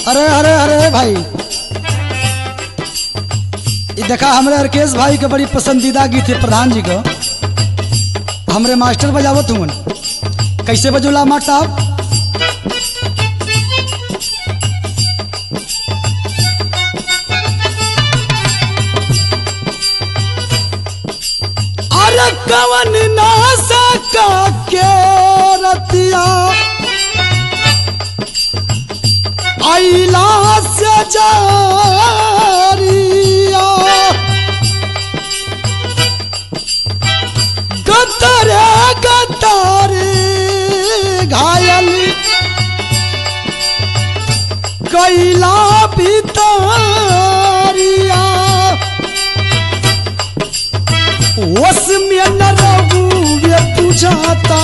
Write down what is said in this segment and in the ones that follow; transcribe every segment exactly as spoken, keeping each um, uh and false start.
अरे अरे अरे भाई ये देखा हमारे अर्केश भाई के बड़ी पसंदीदा गीत है प्रधान जी को। हमरे मास्टर बजावत हुआ कैसे बजोला माट साहब। अरे कवन नासा का के रतिया आइला से जारिया गतरे गतरे घायल कैला पितारिया उसमें न रहूए बुझाता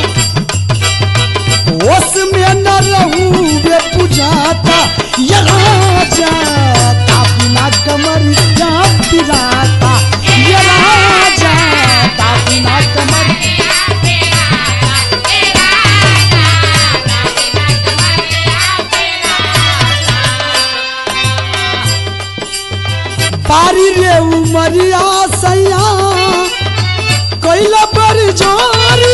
उसमें न रहूए बुझाता ये राजा का बिना कमर या पिराता ये राजा का बिना कमर बारी रे उमरिया सैया कैला पर जारी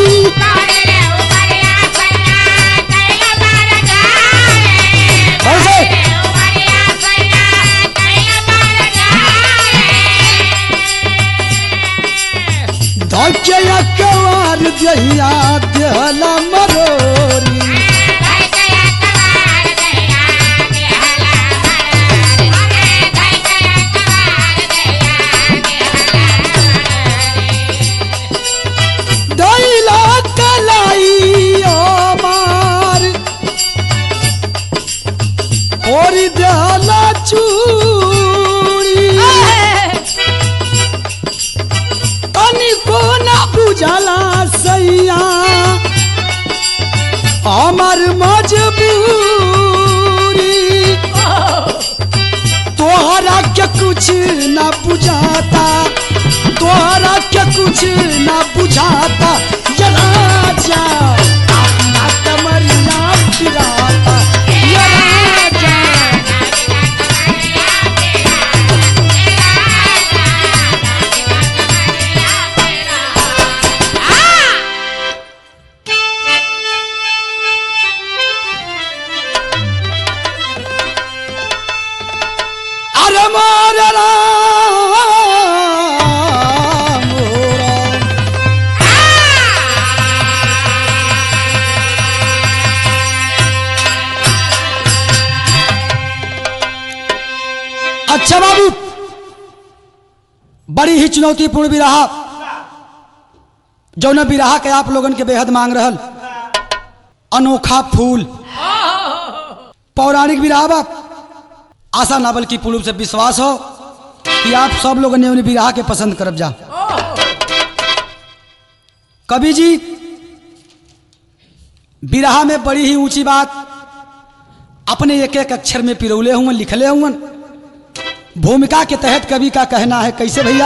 धके अकवार जहिया देहला मरोरी दैला कलाई ओ मार और देहला चूड़ी तनिको ना बुझला सैया हमार मजबूरी तोहरा के कुछ ना बुझाता तोहरा के कुछ ना बुझाता ये राजा अपना कमरिया फिराता ये राजा अरे मोरे राम अच्छा बाबू बड़ी ही चुनौतीपूर्ण बिरहा जौन बिरहा के आप लोगन के बेहद मांग रहल अनोखा फूल पौराणिक बिरहा बा। आशा ना बल्कि पूर्ण रूप से विश्वास हो कि आप सब लोगों ने उन्हें बिरहा के पसंद करब जा। कवि जी बिरहा में बड़ी ही ऊंची बात अपने एक एक अक्षर में पिरोले हुए लिखले हुए। भूमिका के तहत कवि का कहना है कैसे भैया।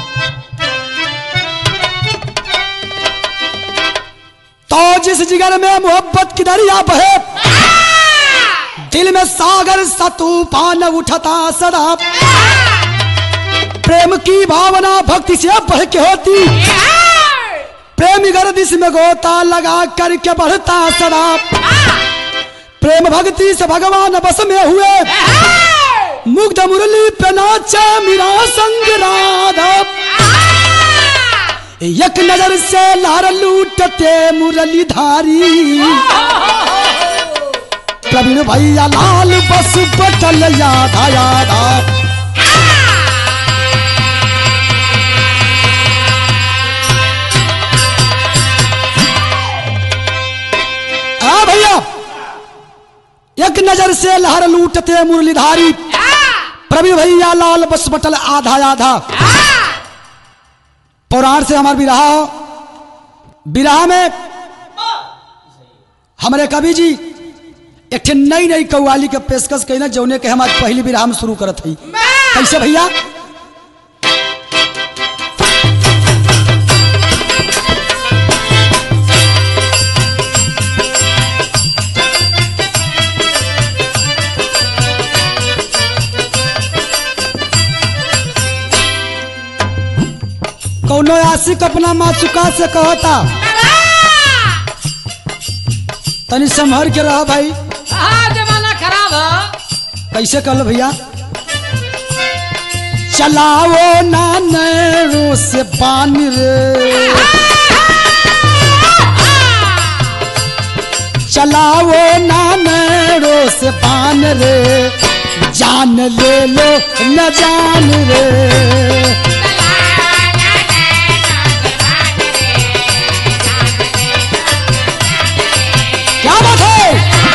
तो जिस जिगर में मोहब्बत की दरिया बहे दिल में सागर सा तूफान उठता सदा प्रेम की भावना भक्ति से बढ़ के होती प्रेमी गर्दिश में गोता लगा करके बढ़ता सदा प्रेम भक्ति से भगवान बस में हुए मुग्ध मुरली पे नाचे मेरा संग राधा एक नजर से लार लूटते मुरली धारी प्रवीण भैया लाल बस बटल यादा यादा आ भैया एक नजर से लहर लूटते मुरलीधारी प्रवीण भैया लाल बस बटल आधा आधा। पौराण से हमारे बिरहा बिरहा में हमारे कवि जी एक नई नई कव्वाली के पेशकश कैना जौने के हमारे पहली बिरहा में शुरू करत है कैसे भैया। रसिक अपना माचुका से कहता तनी संभर के रहा भाई, जमाना खराब है। कैसे कहल भैया? चलाओ ना नैरों से बान रे, चलाओ ना नैरों से बान रे, जान ले लो न जान रे। क्या बात है?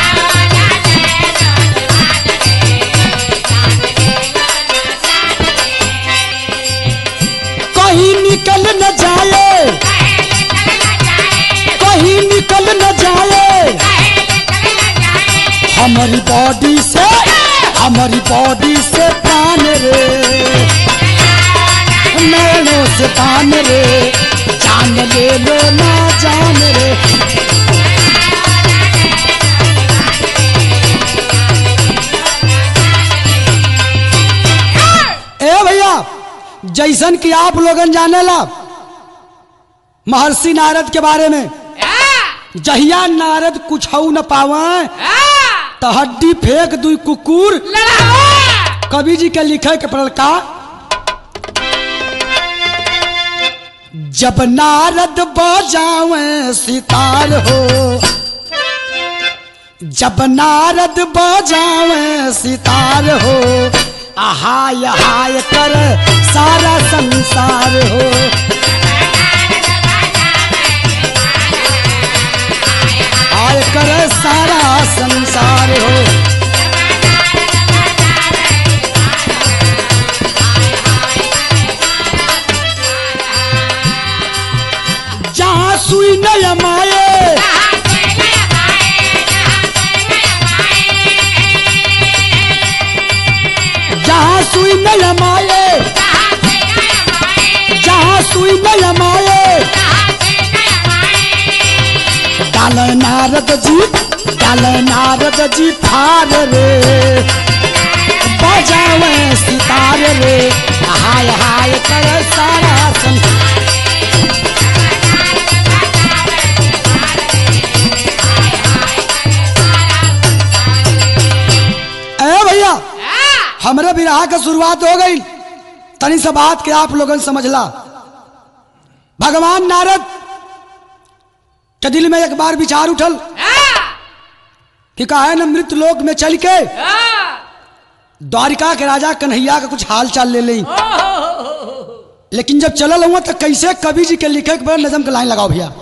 कहीं निकल न जाए, कहीं निकल न जाए हमारी बॉडी से, हमारी बॉडी से पान रे, नैनों से पान रे, जान ले लो ना जान रे। ए भैया, जैसन कि आप लोगन जाने ला महर्षि नारद के बारे में, जहिया नारद कुछ न पावे तो हड्डी फेंक दुई कुकुर। कवि जी के लिखे के पड़ल का? जब नारद बजावे सितार हो, जब नारद बजावे सितार हो, आहाय हाय कर सारा संसार हो। हाय कर सारा संसार हो। जहाँ सुई न माये, जहाँ सुई न माये, जहाँ सुई न माये, डाल नारद जी, डाल नारद जी फार रे, बजावे सितार रे, हाय हाय कर सारा संसार। ए भैया, हमरे विराह का शुरुआत हो गई, तनी सा बात के आप लोगन समझला। भगवान नारद के दिल में एक बार विचार उठल कि काहे न मृत लोक में चल के द्वारिका के राजा कन्हैया का कुछ हाल चाल ले ली। लेकिन जब चलल हुआ तो कैसे कवि जी के लिखे के बड़ा नजम के लाइन लगाओ भैया।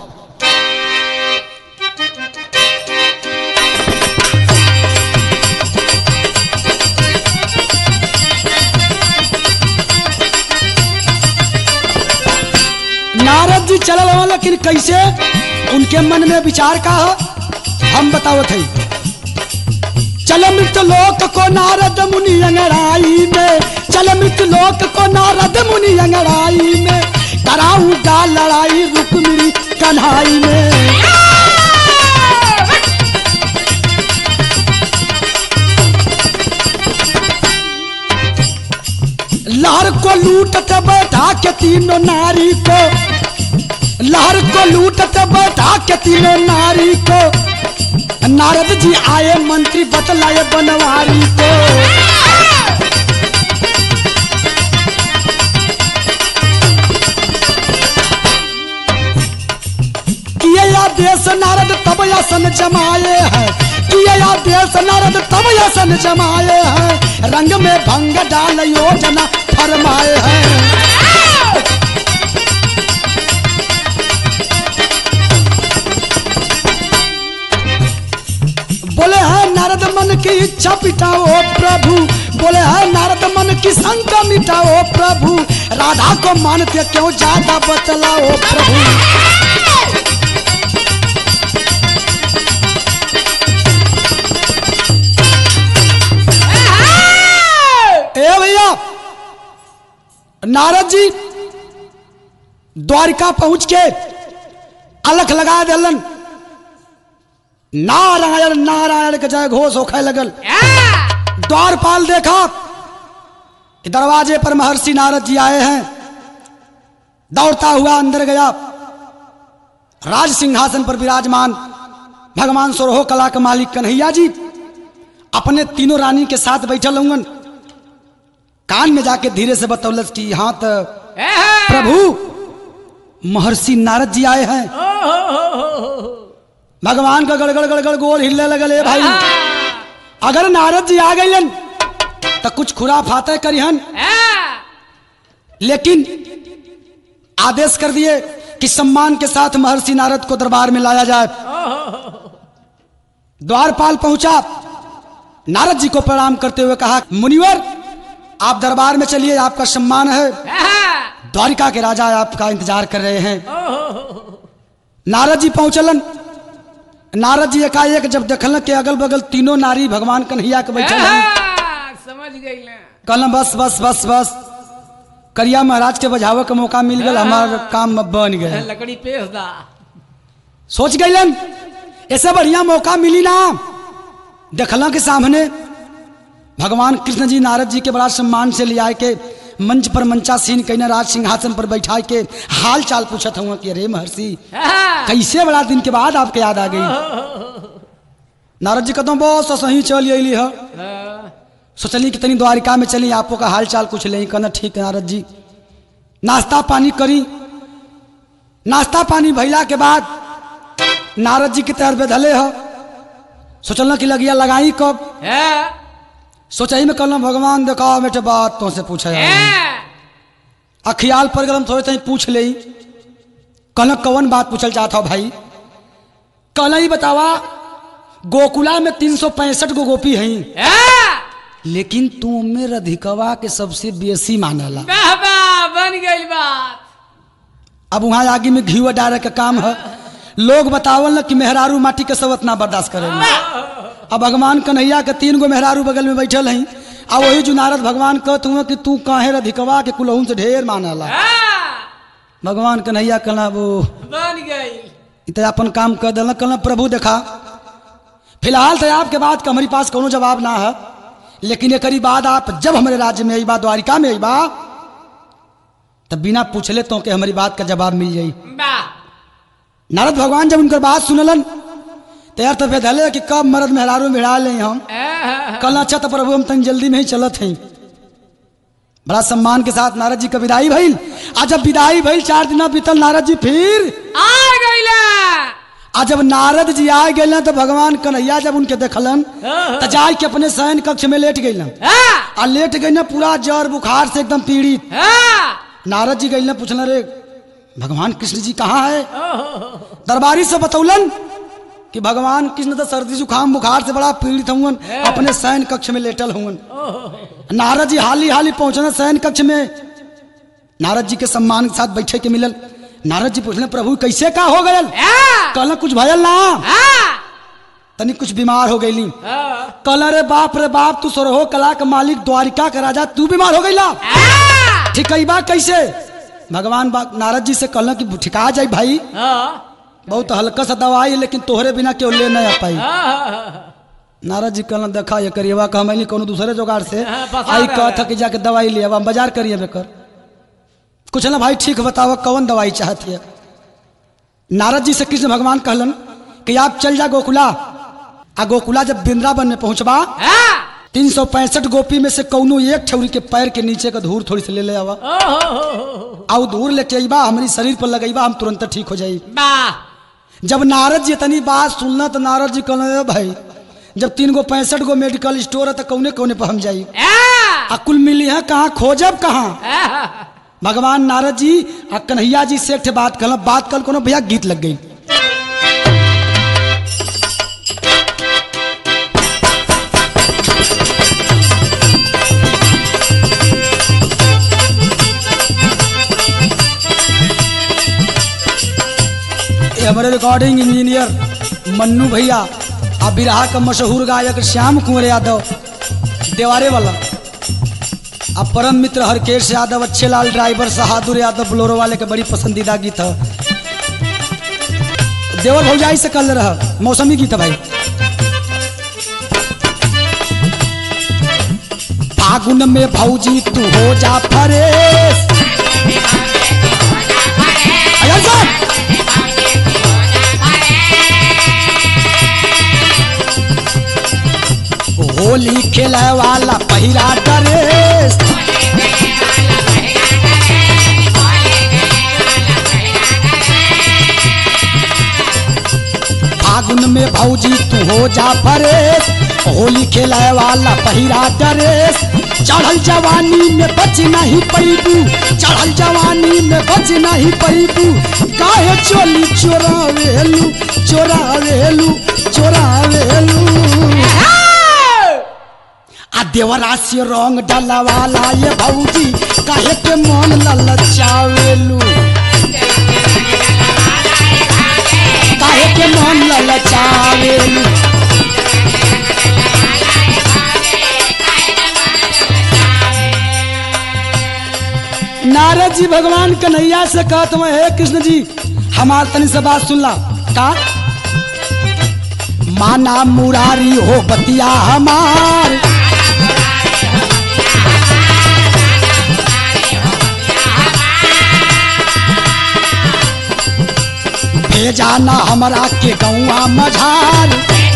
नारद जी चलल हुआ, लेकिन कैसे उनके मन में विचार का है हम बताओ थे। चल मृत लोक को नारद मुनि अंगड़ाई में, चल मृत लोक को नारद मुनि अंगड़ाई में, कराऊंगा लड़ाई रुक्मिणी कन्हाई में। लहर को लूटते बैठा के तीनों नारी को, लहर को लूटते बैठा के तीनों नारी को, नारद जी आए मंत्री बतलाए बनवारी को। किए आदेश नारद तब आसन जमाए हैं, किए आदेश नारद तब आसन जमाए हैं, रंग में भंग डाल योजना फरमाए हैं। बोले है नारद मन की इच्छा मिटाओ प्रभु, बोले है नारद मन की शंका मिटाओ प्रभु, राधा को मानते क्यों ज्यादा बतलाओ प्रभु। ए भैया, नारद जी द्वारिका पहुंच के अलख लगा दिलन, नारायण नारायण के जय घोष होखे लगल। द्वारपाल देखा कि दरवाजे पर महर्षि नारद जी आए हैं, दौड़ता हुआ अंदर गया। राज सिंहासन पर विराजमान भगवान सोरहो कला के मालिक कन्हैया जी अपने तीनों रानी के साथ बैठल होंगन। कान में जाके धीरे से बतौलत कि हाँ तो प्रभु महर्षि नारद जी आए हैं। भगवान का गड़गड़ गड़गड़ गोल हिलने लगल भाई। अगर नारद जी आ गए तो कुछ खुराफाते करिहन, लेकिन आदेश कर दिए कि सम्मान के साथ महर्षि नारद को दरबार में लाया जाए। द्वारपाल पहुंचा, नारद जी को प्रणाम करते हुए कहा, मुनिवर आप दरबार में चलिए, आपका सम्मान है, द्वारिका के राजा आपका इंतजार कर रहे हैं। नारद जी पहुंचलन। नारद जी एकाएक जब देखल कि अगल बगल तीनों नारी भगवान कन्हैया के बैठल हैं, समझ गई कहल बस बस बस बस करिया महाराज के बजावे का मौका मिल गया, हमारा काम बन गया। लकड़ी पेश दा सोच गईलन ऐसे बढ़िया मौका मिली ना। देखला के सामने भगवान कृष्ण जी नारद जी के बड़ा सम्मान से ले आए के मंच पर मंचासीन कहीं राज सिंहासन पर बैठा के हाल चाल पूछत हुआ कि अरे महर्षि कैसे बड़ा दिन के बाद आपके याद आ गई। नारद जी कहते बस सही चल अली है, सोचली कि तनी द्वारिका में चली आपको का हाल चाल कुछ ले। कहना ठीक है नारद जी, नाश्ता पानी करी। नाश्ता पानी भैला के बाद नारद जी के तैयार बेधले है। सोचल कि लगिया लगाई कब, सोचाई में कहना भगवान देखा बेटे बात तो से पूछा अखियाल पर गलम थोड़े पूछ ले। कहना कौन बात पूछल चाहता हो भाई। कहना ही बतावा गोकुला में तीन सौ पैंसठ गो गोपी हैं, लेकिन तू में राधिकवा के सबसे बेसी मानला। बन गई बात। अब वहां आगे में घी डाले का काम है। लोग बतावल न कि मेहरारू माटी के सब इतना बर्दाश्त करेंगे। अब भगवान कन्हैया के तीन गो मेहरारू बगल में बैठल हैं, अब वही जो नारद भगवान कहत हुआ कि तू काहे राधिकवा के कुलहूं से ढेर मानला। भगवान कन्हैया कहना वो बन गई इतना अपन काम कर दिल। कहना प्रभु देखा फिलहाल तो आपके बात का हमारे पास कोनो जवाब ना है, लेकिन एक बाद आप जब हमारे राज्य में आई बा, द्वारिका में आई बा, तब बिना पूछले तो के हमारी बात का जवाब मिल जाई। नारद भगवान जब उनकर बात सुनलन तैयार तो बेधले कि कब मर्द मेहरारू भिड़ा ले हम। कल अच्छा तो प्रभु हम तन जल्दी में ही चलत हैं। बड़ा सम्मान के साथ नारद जी का विदाई भइल। आज जब विदाई भइल चार दिन बीतल, नारद जी फिर आ गइला। आज जब नारद जी आ गए तो भगवान कन्हैया जब उनके देखलन तो जाय के अपने शयन कक्ष में लेट गए। आ लेट गई ना पूरा जर बुखार से एकदम पीड़ित। नारद जी गए पूछना रे भगवान कृष्ण जी कहाँ है। दरबारी से बतौलन कि भगवान कृष्ण तो सर्दी जुकाम बुखार से बड़ा पीड़ित हुआ, अपने शयन कक्ष में लेटल हुआ। नारद जी हाली हाली पहुंचना शयन कक्ष में, नारद जी के सम्मान के साथ बैठे के मिलल। नारद जी पूछले प्रभु कैसे का हो गयल। कहला कुछ भयल ना, तनी कुछ बीमार हो गई। कहला रे बाप रे बाप तू सोरहो कला के मालिक द्वारिका का राजा, तू बीमार हो गईला। ठीक है बात कैसे। भगवान नारद जी से कहला कि ठिका जाए भाई, बहुत हल्का सा दवाई लेकिन तोहरे बिना क्यों ले नहीं आ पाई। नारद जी कहला देखा ये करिएवा का हम कोनो दूसरे जुगाड़ से आई कह कि जाके दवाई ले अब हम बाजार करिए बेकर कुछ ना भाई। ठीक बताओ कौन दवाई चाहती है। नारद जी से कृष्ण भगवान कहलन कि आप चल जा गोकुला। आ गोकुला जब वृंदावन में पहुंचबा तीन सौ पैंसठ गोपी में से कौनो एक छौरी के पैर के नीचे का धूल थोड़ी से ले ले आवा। आओ धूल लेके आईबा हमारी शरीर पर लगेबा, हम तुरंत ठीक हो जाई। जब नारद जी इतनी बात सुनना तो नारद जी कहना भाई जब तीन गो पैंसठ गो मेडिकल स्टोर है तो कौने कौने पर हम जाई। अकुल मिली है कहाँ खोजब कहाँ। भगवान नारद जी आ कन्हैया जी से एक बात कल बात कल कोनो भैया गीत लग गई। हमारे रिकॉर्डिंग इंजीनियर मन्नू भैया आ बिरहा का मशहूर गायक श्याम कुंवर यादव देवारे वाला, अब परम मित्र हरकेश यादव, अच्छे लाल ड्राइवर, बहादुर यादव बोलोरो वाले के बड़ी पसंदीदा गीत है। देवर भौजाई से कर रहा मौसमी गीत है भाई। फागुन में भौजी तू हो जा फरेश, जैसा होली खेले वाला पहिरा ड्रेस फागुन में भौजी तू हो जा परेश होली खेले वाला पहिरा ड्रेस चढ़ल जवानी में बच नहीं पैबू चढ़ल जवानी में बच नहीं पैबू काहे चोली चोरावेलू चोरावेलू चोरावेलू आ देवरा से रंग डाला वाला ये भौजी काहे के मन ललचावेलू काहे के मन ललचावेलू नारद जी भगवान कन्हैया से कहत हुए हे कृष्ण जी हमार तनी से बात सुन ला का माना मुरारी हो बतिया हमार भेजा ना हमरा के गौआ मझार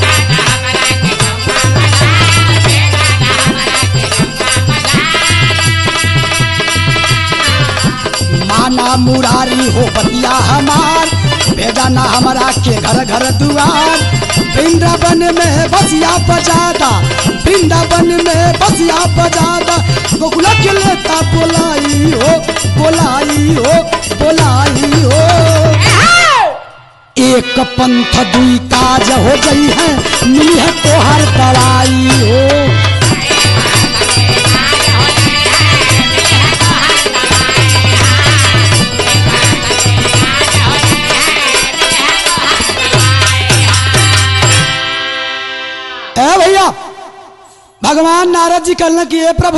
माना मुरारी हो बतिया हमार भेजा ना हमरा के घर घर दुआर वृंदावन में बसिया बजादा वृंदावन में बसिया बजादा गोकुला के लेता बोलाई हो बोलाई हो बोलाई हो एक पंथ दुई काज हो गई है मिली है तोहर दवाई हो ए भैया भगवान नारद जी कहने की प्रभु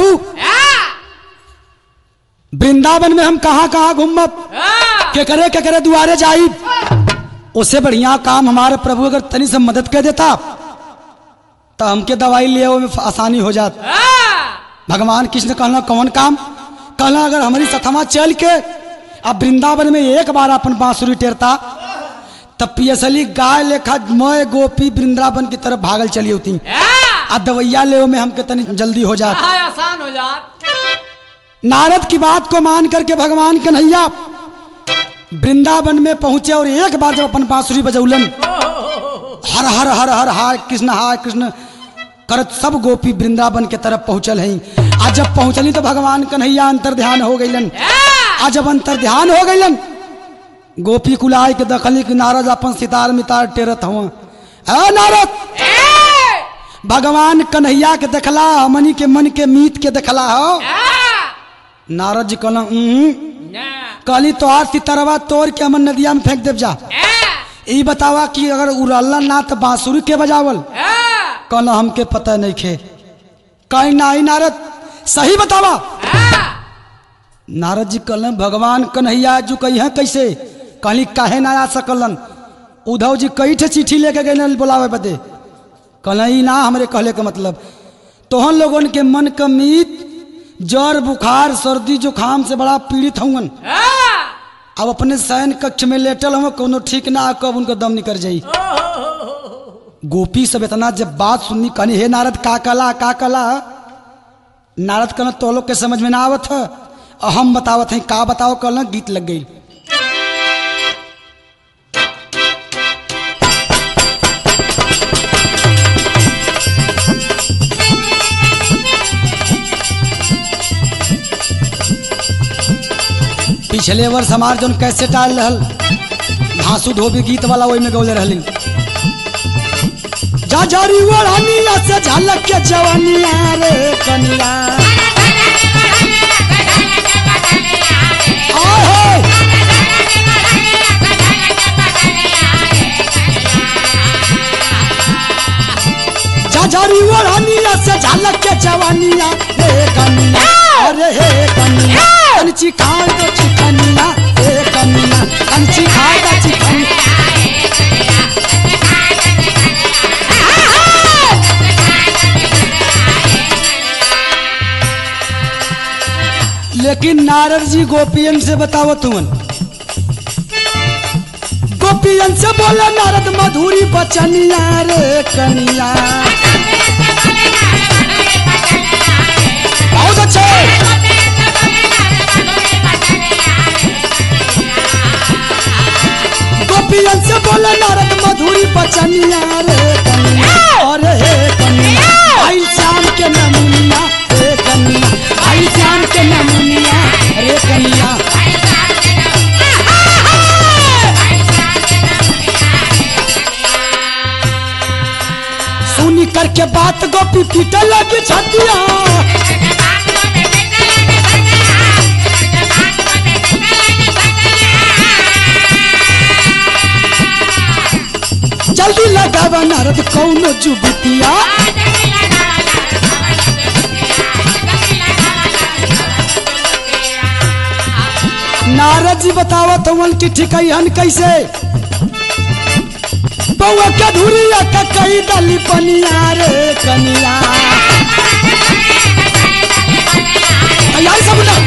वृंदावन में हम कहाँ कहाँ घूमब के करे के करे दुआरे जाई उससे बढ़िया काम हमारे प्रभु अगर तनी से मदद कर देता तो हमके दवाई लिए में आसानी हो जात भगवान कृष्ण कहना कौन काम कहना अगर हमारी सथमा चल के अब वृंदावन में एक बार अपन बांसुरी टेरता तब पियसली गाय लेखा मैं गोपी वृंदावन की तरफ भागल चली होती अब दवैया ले में हमके तनी जल्दी हो जात आसान हो जात नारद की बात को मान करके भगवान कन्हैया वृंदावन में पहुंचे और एक बार जब अपन बांसुरी बजौलन हर हर हर हर हाय कृष्ण हाय कृष्ण करत सब गोपी वृंदावन के तरफ पहुंचल हैं आज जब पहुंचली तो भगवान कन्हैया अंतर ध्यान हो गईलन आज जब अंतर ध्यान हो गईलन गोपी कुलाय के दखली के नारद अपन सितार मितार टेरत हुआ है नारद भगवान कन्हैया के देखला हमनी के मन के मीत के देखला हो नारद जी कहला कहली तो आज सितारवा तोड़ के हमन नदिया में फेंक देव जा ई बतावा कि अगर उड़ाला ना तो बांसुरी के बजावल कहला हमके पता नहीं खे कहीं नहीं नारद सही बतावा नारद जी कहलन भगवान कन्हैया जो कही है कैसे कहली काहे ना आ सकलन उद्धव जी कई ठे चिट्ठी लेके गए बुलावे बदे कहल ना हमरे कहले के मतलब तोहन लोगन के मन का मीत जर बुखार सर्दी जुखाम से बड़ा पीड़ित हुन अब अपने शयन कक्ष में लेटल हम कोनो ठीक ना कब उनको दम निकल जाई गोपी सब इतना जब बात सुननी कहनी हे नारद का कला का कला नारद कहना तो लोग के समझ में ना आवत है हम बतावत हैं का बताओ कल गीत लग गई पिछले वर्ष हमार जो कैसे टाल रहल घासू धोबी गीत वाला वही में गौले रहली जा जारी ओढ़निया से झलक के जवानिया रे कनिया जा जारी ओढ़निया से झलक के जवानिया रे कनिया अरे हे कनिया कंची खाए तो चिकनिया हे कनिया कंची खाए तो चिकनिया लेकिन नारद जी गोपियन से बताओ तुमन गोपियन से बोले नारद मधुरी बचनिया रे कनिया। बहुत अच्छे। गोपियन से बोले नारद मधुरी बचनिया रे कनिया। अरे हे कनिया भाई श्याम के नमुनिया रे कनिया, भाई श्याम के नमुनिया रे कनिया। सुनी करके बात गोपी पीटे लगी छतिया। जल्दी लगावा नारद कौनो जुबतिया। नारद जी बतावत हवन की ठिकैहन कैसे। बउआ के धुरिया का कई दली पनिया रे कनिया। यार सब ना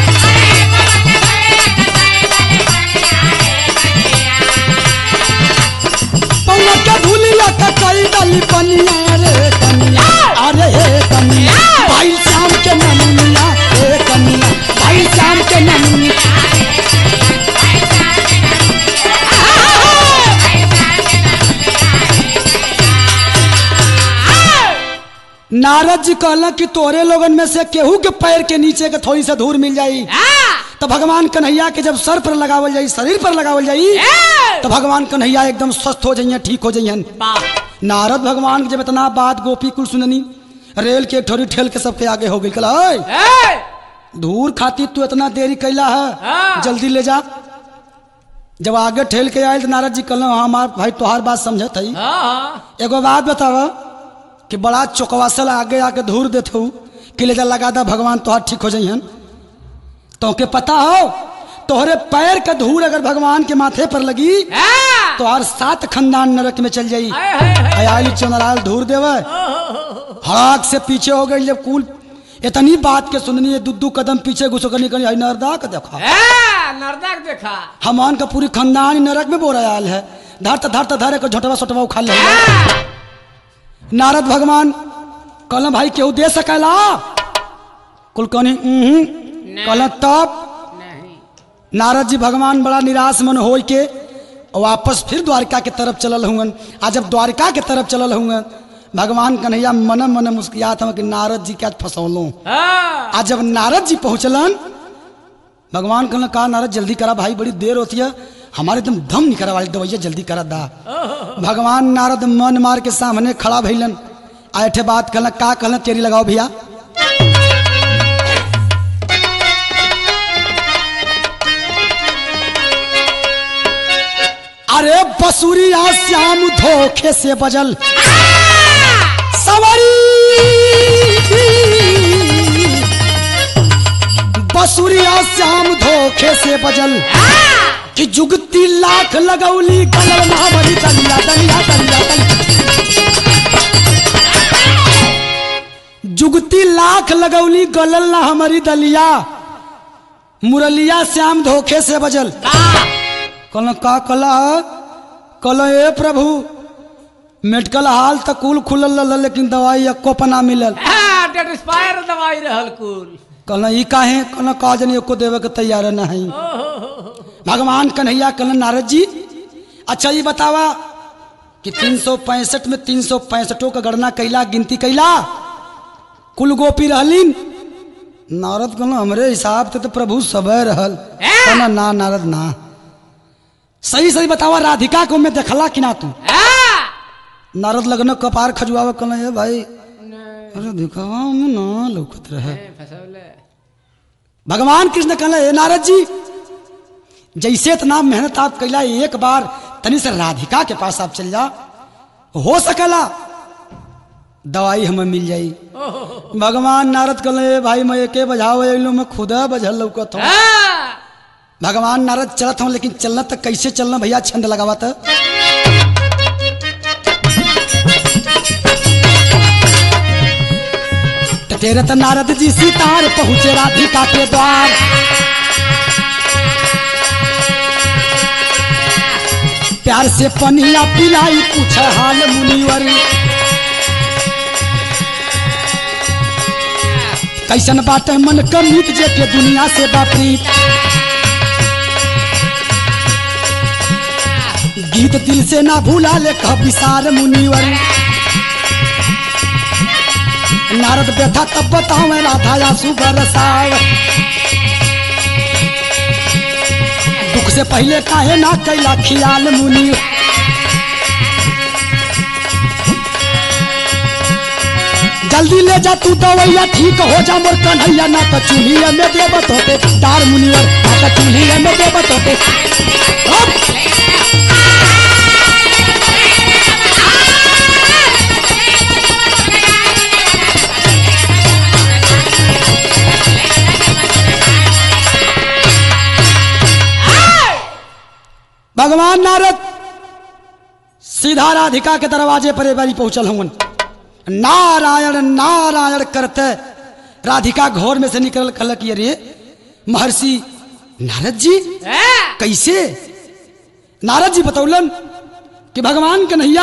बउआ के धुरिया का कई दली पनिया रे कनिया। अरे हे कनिया भाई श्याम के नमुनिया रे कनिया, भाई श्याम के नमुनिया। नारद जी कहला कि तोरे लोगन में से केहू के पैर के नीचे के थोड़ी सा धूल मिल जाई तो भगवान कन्हैया के जब सर पर लगावल जाई, शरीर पर लगावल जाई तो भगवान कन्हैया एकदम स्वस्थ हो जाइए, ठीक हो जाइए। नारद भगवान जब इतना बात गोपी कुल सुननी, रेल के ठोरी ठेल के सबके आगे हो गई। कला धूर खाती तू इतना देरी कैला है, जल्दी ले जा। जब आगे ठेल के आये तो नारद जी कहला हाँ हमार भाई तोहार बात समझत है। एगो बात बतावा कि बड़ा चौकवासल आगे आके धूर देते हो कि ले जा लगा दा भगवान तोहार ठीक हो जाइए। तो के पता हो तोहरे पैर का धूल अगर भगवान के माथे पर लगी तो हर सात खानदान नरक में चल जाई। आयाली चंद्राल धूर देवे हड़ाक से पीछे हो गई। जब कुल इतनी बात के सुननी है, दुद्दू कदम पीछे घुसो करनी करनी नरदा का देखा नरदा देखा हमान का पूरी खानदान नरक में बोरा आयल है। धरत धरत धरे को झोटवा सोटवा उखा ले। नारद भगवान कहला भाई केहू दे सकेला? कुल कहनी कहला तब नारद जी भगवान बड़ा निराश मन हो के वापस फिर द्वारका के तरफ चलल हुए। आज जब द्वारका के तरफ चलल हुए भगवान कन्हैया मन मन मुस्कियात हम कि नारद जी क्या फंसौलो। आज जब नारद जी पहुंचलन भगवान कहला कहा नारद जल्दी करा भाई बड़ी देर होती है, हमारे एकदम दम नहीं करा वाली दवैया जल्दी करा दा। भगवान नारद मन मार के सामने खड़ा भइलन। आठे बात कहला का कहला तेरी लगाओ भैया। अरे बसुरिया श्याम धोखे से बजल सवारी, बसुरिया श्याम धोखे से बजल कि जुगती लाख लगौली गलल महाबली दलिया दलिया दलिया जुगती लाख लगौली गलल ना हमारी दलिया, मुरलिया श्याम धोखे से बजल। कल का कला कल ए प्रभु मेडिकल हाल तक कुल खुलल लेकिन दवाई एको पना मिलल। दवाई रहल कुल कल ई काहे कल का जनी एको देवे के तैयार नहीं। भगवान कन्हैया कल नारद जी अच्छा ये बतावा कि तीन सौ पैंसठ में तीन सौ पैंसठों का गणना कैला गिनती कैला कुल गोपी रहलीन। नारद कहना हमरे हिसाब से तो प्रभु सबे रहल। कहना ना नारद ना सही सही बतावा राधिका को मैं देखला कि ना तू। नारद लगन कपार खजुआवा कहना है भाई अरे दिखावा ना लौकत रहे। भगवान कृष्ण कहना है नारद जी जैसे इतना मेहनत आप कैला एक बार तनी से राधिका के पास आप चल जा, हो सकेला दवाई हमें मिल जाई। भगवान नारद कहले भाई मैं एके बजाओ मैं खुदा बजल लौकत हूँ। भगवान नारद चलत हूँ लेकिन चलना तक कैसे चलना भैया छंद लगावा था। तेरे तो नारद जी सीतार पहुंचे राधिका के द्वार। प्यार से पनिया पिलाई पूछ हाल मुनिवर कैसन बात मन का मीत जे के दुनिया से बापरी गीत दिल से ना भूला ले कह विसार मुनिवर नारद व्यथा तब बताओ राधा आंसू बरसाव दुख से पहले काहे ना कैला खियाल मुनि जल्दी ले जा तू दवैया ठीक हो जा मोर कन्हैया ना तो चूल्हिया में देवत होते तार मुनिवर ना तो चूल्हिया में देवत होते भगवान नारद सीधा राधिका के दरवाजे पर बारी पहुंचल हूं नारायण नारायण करते राधिका घोर में से निकल कल कि अरे महर्षि नारद जी कैसे नारद जी बतौलन कि भगवान कन्हैया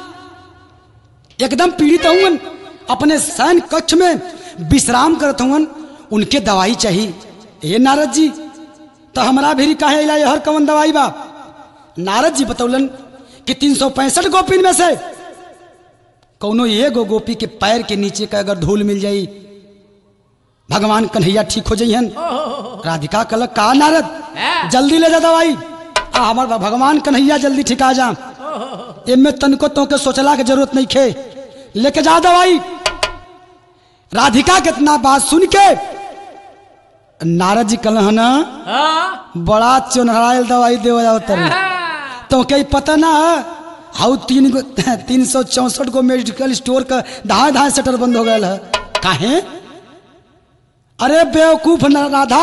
एकदम पीड़ित हुए अपने शयन कक्ष में विश्राम करत हुए उनके दवाई चाहिए ये नारद जी तो हमारा भी काहे इला हर कवन दवाई बा नारद जी बतौलन कि तीन सौ पैंसठ गोपिन में से कौनो एगो गोपी के पैर के नीचे का अगर धूल मिल जाई भगवान कन्हैया ठीक हो जाइहन राधिका कल का नारद जल्दी ले जा दवाई आ हमार भगवान कन्हैया जल्दी ठिका जा एमे तनको तो के सोचला के जरूरत नहीं खे लेके जा दवाई राधिका के इतना बात सुन के नारद जी कल ना बड़ा चुनहरायल दवाई देव जाओ तो कहीं पता ना हाउ तीन गो तीन सौ चौसठ गो मेडिकल स्टोर का धाए धाए शटर बंद हो गया है काहे अरे बेवकूफ राधा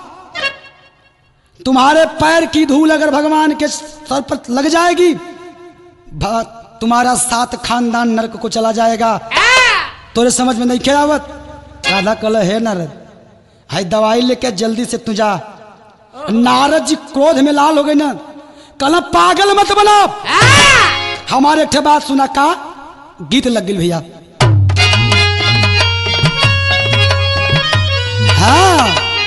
तुम्हारे पैर की धूल अगर भगवान के सर पर लग जाएगी तुम्हारा सात खानदान नरक को चला जाएगा तोरे समझ में नहीं खेरावत राधा कल है नारद हाय दवाई लेके जल्दी से तू जा नारद जी क्रोध में लाल हो गए ना कल पागल मत बना हमारे ठे बात सुना का गीत लग गई भैया हाँ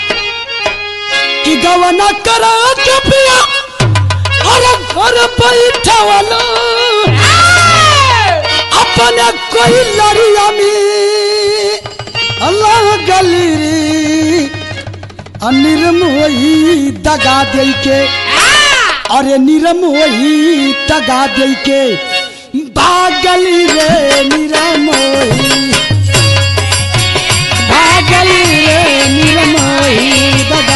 कि गवना करा के पिया और घर बैठा वाला अपने कोई लड़िया में अल्लाह गली निर्मोही दगा दे के अरे निर्मोही दगा दे के भागली रे निर्मोही भागली रे निर्मोही दगा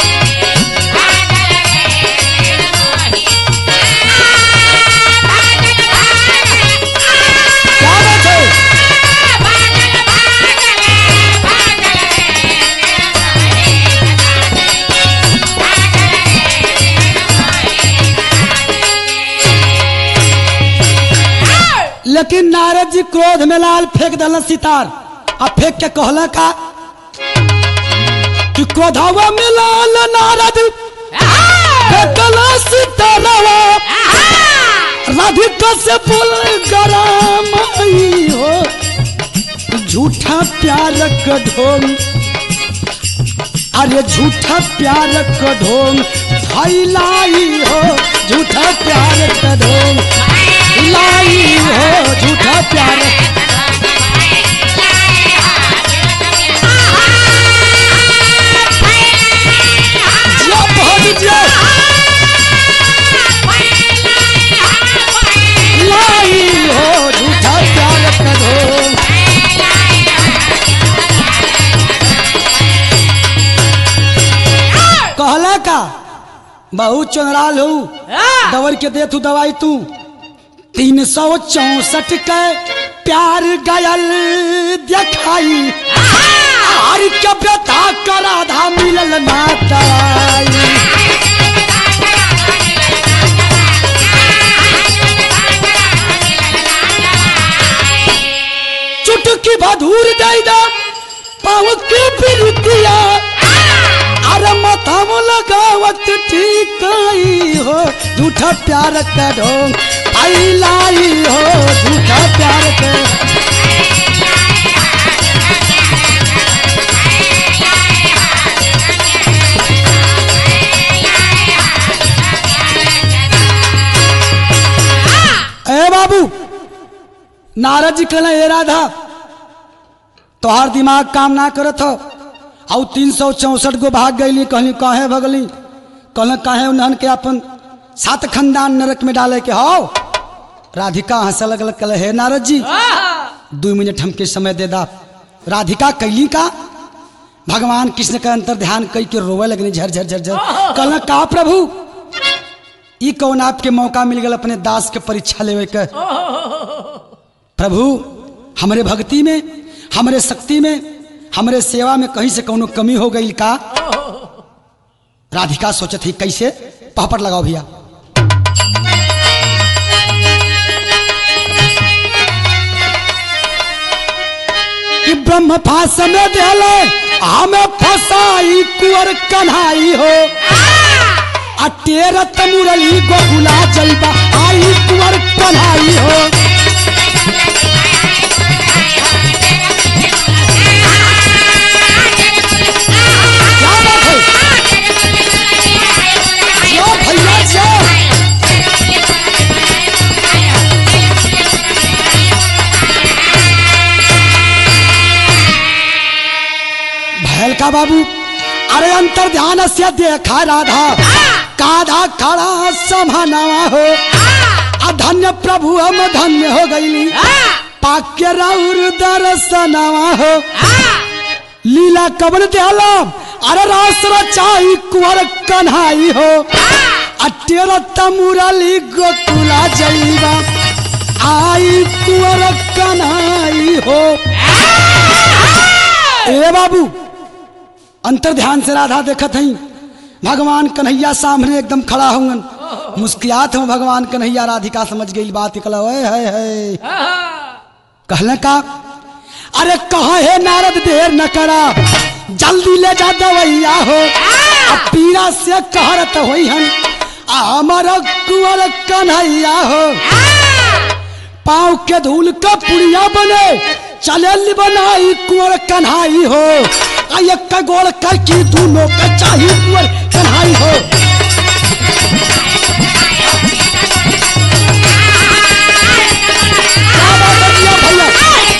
लेकिन नारद जी क्रोध में लाल फेंक दल सितार अब फेंक के कहला का कि क्रोधवा में लाल नारद फेंकला सितारवा राधिका से बोल गरम हो झूठा प्यार का ढोंग अरे झूठा प्यार का ढोंग फैलाई हो झूठा प्यार का ढोंग लाई हो झूठा प्यार जो बहुत जो लाई हो झूठा प्यार करो कहला का बहुत चुनराल हो दवर के दे तू दवाई तू तीन सौ चौसठ के प्यार गयल दिखाई हर के व्यथा का राधा मिलल नाताई चुटकी बधूर दे दो पाँव की बिरतिया अरे मत तम लगावत ठीक आई हो झूठा प्यार का ढोंग फैलाई हो झूठा प्यार का। ए बाबू नारद जी कहले ए राधा तोहार दिमाग काम ना करत हो और तीन सौ चौसठ गो भाग गई कहली काहे भगली कहल काहे उन्हन के अपन सात खानदान नरक में डाले के हो। राधिका हंस लगल कहले हे नारद जी दो मिनट हमके समय दे दा। राधिका कैली का भगवान कृष्ण का अंतर ध्यान कई के रोवे लगनी झर झर झर झर कहल का प्रभु ई कौन आपके मौका मिल गया अपने दास के परीक्षा लेवे के। प्रभु हमारे भक्ति में हमारे शक्ति में हमारे सेवा में कहीं से कौनो कमी हो गई का। राधिका सोचत ही कैसे पहपट लगाओ भैया। कि ब्रह्म फांस में देले हमें फसाई कुंवर कन्हाई हो अटेर तमुरली गोकुला जलबा आई कुंवर कन्हाई हो। का बाबू अरे अंतर ध्यान से देखा राधा काधा खड़ा समानावा हो अधन्य प्रभु हम धन्य हो गईली पाक्य राउर दर्शनवा हो। लीला कबन देला अरे रास रचाई कुंवर कन्हाई हो अटेर तमुरली गोकुला जईबा आई कुंवर कन्हाई हो। ए बाबू अंतर ध्यान से राधा देखत हई भगवान कन्हैया सामने एकदम खड़ा होंगन मुस्कियात हो भगवान कन्हैया। राधिका समझ गई बात निकला है है कहले का अरे कहा है नारद देर न करा जल्दी ले जा दवैया हो अब पीड़ा से कहरत होई हन हमारा कुंवर कन्हैया हो। पाँव के धूल का पुड़िया बने चले बनाई कुंवर कन्हाई हो एक गोड़ करके दोनों का चाहिए कुंवर कन्हाई हो। भैया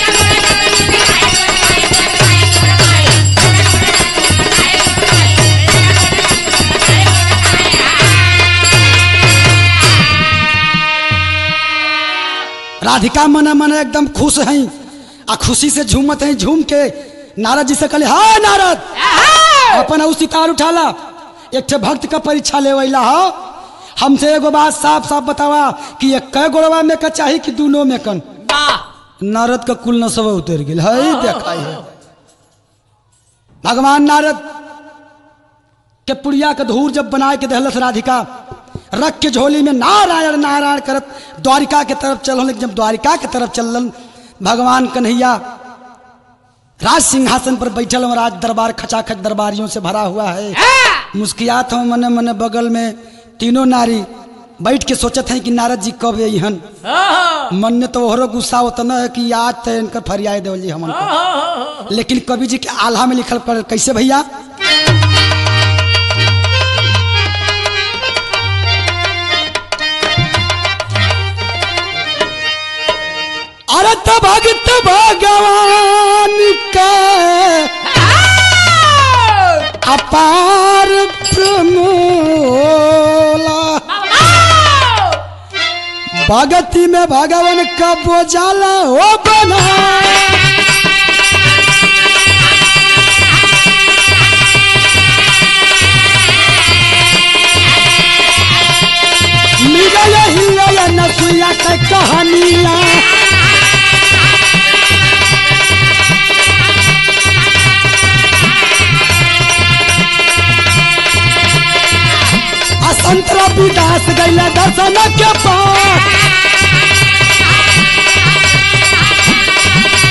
राधिका मन मन एकदम खुश हैं आ खुशी से झूमत हैं। झूम के नारद जी से कहले हाँ नारद अपन उस सितार उठाला एक ठे भक्त का परीक्षा ले वैला हो हमसे एगो बात साफ साफ बतावा कि एक कै गोड़वा में का चाहिए कि दोनों में कन। नारद का कुल नसब उतर गेल है देखाई है। भगवान नारद के पुड़िया का धूर जब बना के दहलस राधिका रख के झोली में नारायण नारायण करत द्वारिका के तरफ चल। लेकिन जब द्वारिका के तरफ चलन भगवान कन्हैया राज सिंहासन पर बैठल और राज दरबार खचाखच दरबारियों से भरा हुआ है। मुस्कियात हो मने मने बगल में तीनों नारी बैठ के सोचत हैं कि नारद जी कब यहन। मन ने तो ओहरो गुस्सा होता न है कि आज तो इनका फरियाद देवल जी हमन को। लेकिन कवि जी के आल्हा में लिखल पड़े कैसे भैया अरे भगत भगवान का अपार प्रमोला भगती में भगवान का बोझाला हो बना। मिला हिला नसुया का कहानिया संतरा विदास गैला दर्शन के पास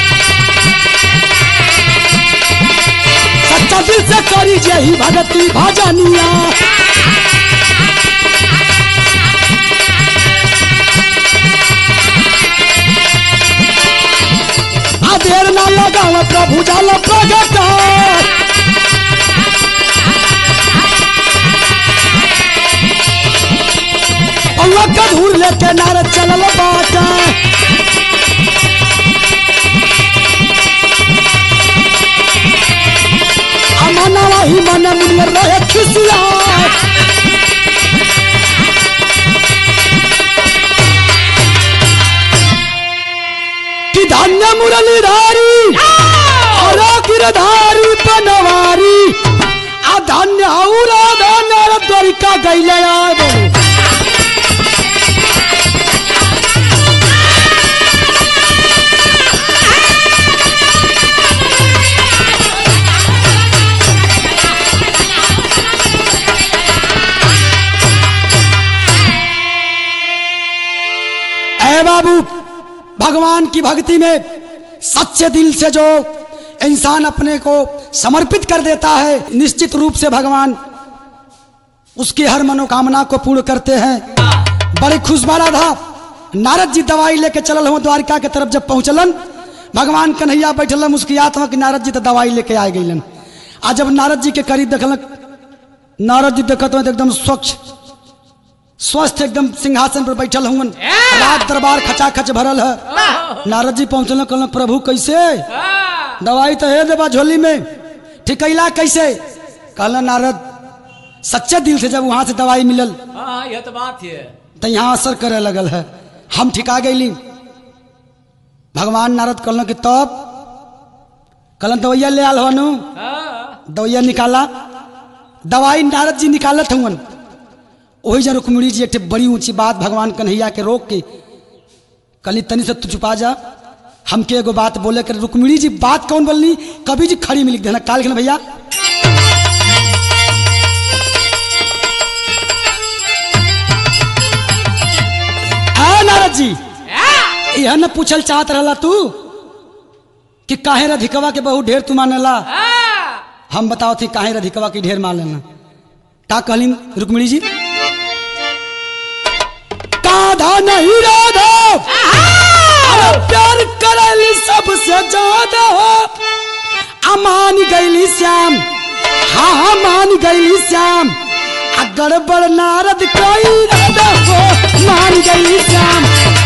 सच्चा दिल से करी जही भगती भज बचनिया। आ देर ना लगाव प्रभु जाल प्रगट। पौवा का धूर लेके नारद चलल बाटा। अमनवा ही मन मुनियर रहे खिसिया। कि धन्य मुरलीधारी और गिरधारी बनवारी। आ धन्य हौरा धन्य द्वारिका गइले आ बोले। बाबू भगवान की भक्ति में सच्चे दिल से जो इंसान अपने को समर्पित कर देता है, निश्चित रूप से भगवान उसकी हर मनोकामना को पूर्ण करते हैं। बड़े खुश वाला था नारद जी दवाई लेके चलल हो द्वारिका के तरफ। जब पहुंचलन भगवान कन्हैया बैठल मुस्कियात हो कि नारद जी तो दवाई लेके आ गईलन। आज जब नारद जी के करीब देखल, नारद जी देखत हो एकदम स्वच्छ स्वस्थ एकदम सिंहासन पर बैठल हुन। रात दरबार खचाखच भरल है। नारद जी पहुंचल कहल प्रभु कैसे दवाई तो है देवा झोली में, ठिकैला कैसे? कहल नारद सच्चे दिल से जब वहां से दवाई मिलल ये तो बात है तो यहाँ असर करे लगल है, हम ठिका गईली। भगवान नारद कहल कि तब कहल दवैया ले आल हनु। दवैया निकाला, दवाई नारद जी निकालत हुन। वही जन रुक्मिणी जी एक बड़ी ऊंची बात भगवान कन्हैया के रोक के कली तनी से तू छुपा जा, हमके एगो बात बोले कर। रुक्मिणी जी बात कौन बोलनी? कभी जी खड़ी में लिख देना काल के भैया। आ नारद जी यह न पूछल चाहत रहला तू कि काहे राधिकवा के बहुत ढेर तू मानेला। हम बताओ थी काहे राधिकवा की ढेर मान लेना। का कहली रुक्मिणी जी? राधा नहीं राधा प्यार करली सबसे ज्यादा हो। अमान गईली श्याम, हाँ हाँ मान गईली श्याम। अगर बड़ नारद कोई राधा हो मान गईली श्याम।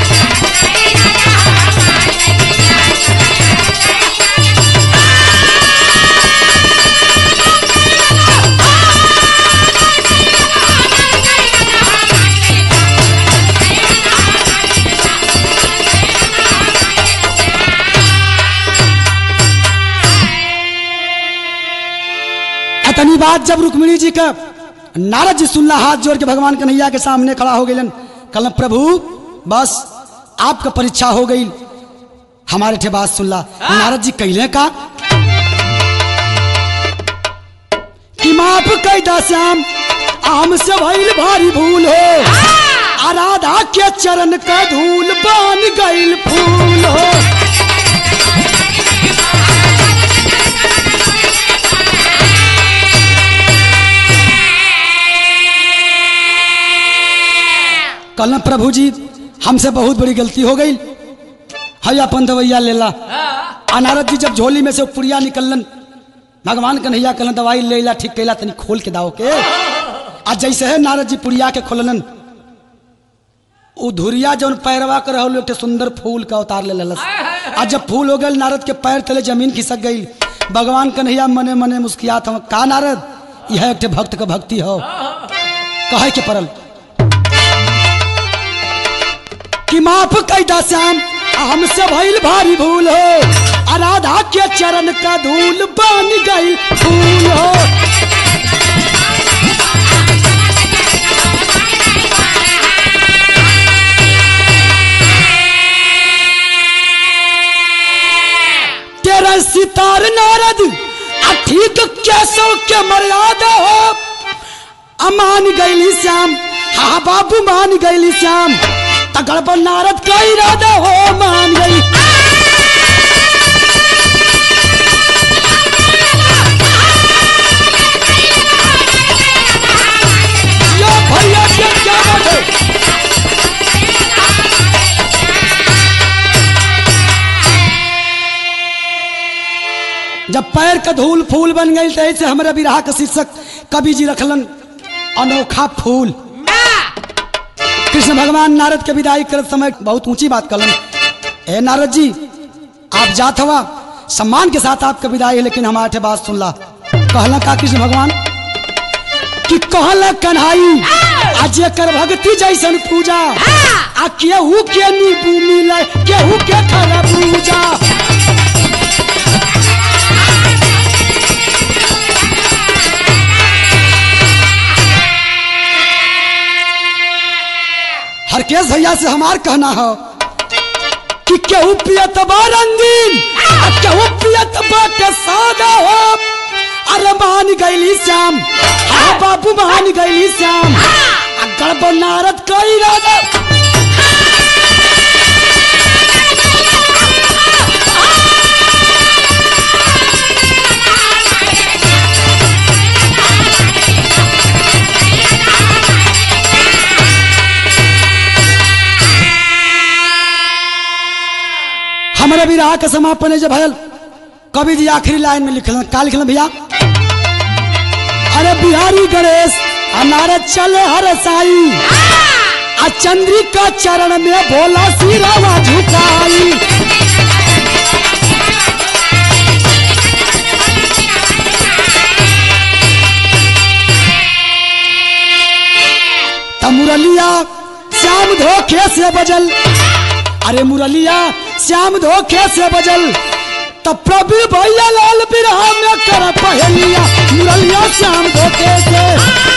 इतनी बात जब रुक्मिणी जी का नारद जी सुनला, हाथ जोड़ के भगवान कन्हैया के सामने खड़ा हो गए। कल प्रभु बस आपका परीक्षा हो गई, हमारे ठे बात सुनला। नारद जी कहले का कि माफ कह दा श्याम, आम से भइल भारी भूल हो। राधा के चरण का धूल बन गइल फूल हो। कल प्रभु जी हमसे बहुत बड़ी गलती हो गई है, अपन दवैया लेला। नारद जी जब झोली में से पुड़िया निकलन भगवान कन्हैया कल दवाई ले ला, ठीक कैला तनी खोल के दाओ के। आज जैसे है नारद जी पुड़िया के खोलन, उ धुरिया जौन पैरवा कर रहो एक सुंदर फूल का उतार ले ललस। आज जब फूल हो गए नारद के पैर तले जमीन खिसक गई। भगवान कन्हैया मने मने मुस्कियात हो। का नारद यह एक भक्त का भक्ति हो कहे के परल कि माफ कैदा श्याम, हमसे भइल भारी भूल हो। राधा के चरण का धूल बन गई फूल हो। तेरा सितार नारद ठीक कैसो के मर्यादा हो। अमान गईली श्याम, हाँ बाबू मान गईली श्याम। तगड़ नारद का इरादा हो मान गई। जब पैर का धूल फूल बन गई तो ऐसे हमारे विरह का शीर्षक कवि जी रखलन अनोखा फूल। कृष्ण भगवान नारद के विदाई करते समय बहुत ऊंची बात कलन, ए नारद जी आप जात हवा सम्मान के साथ आपका विदाई है, लेकिन हमारे बात सुन ला। कहला का कृष्ण भगवान कि कहला कन्हाई आज कर भक्ति जैसन पूजा आ केहू के नींबू मिले केहू के खरबूजा। हरकेश भैया से हमार कहना है कि केहू पियत बा रंगीन आ केहू पियत बा के सादा हो। अरे मान गईली श्याम हाँ बाबू मान गईली श्याम गड़बड़ नारद कई राजा। हमारे विराह का समापन जब भयल कवि जी आखिरी लाइन में लिखल का लिखल भैया, अरे बिहारी गणेश नारद चले हर साई आ चंद्रिका चरण में भोला सिरावा झुकाई। त मुरलिया श्याम धोखे से बजल, अरे मुरलिया श्याम धोखे से बजल तब प्रभु भैया लाल बिरहा में कर पहलिया मुरलिया श्याम धोखे से।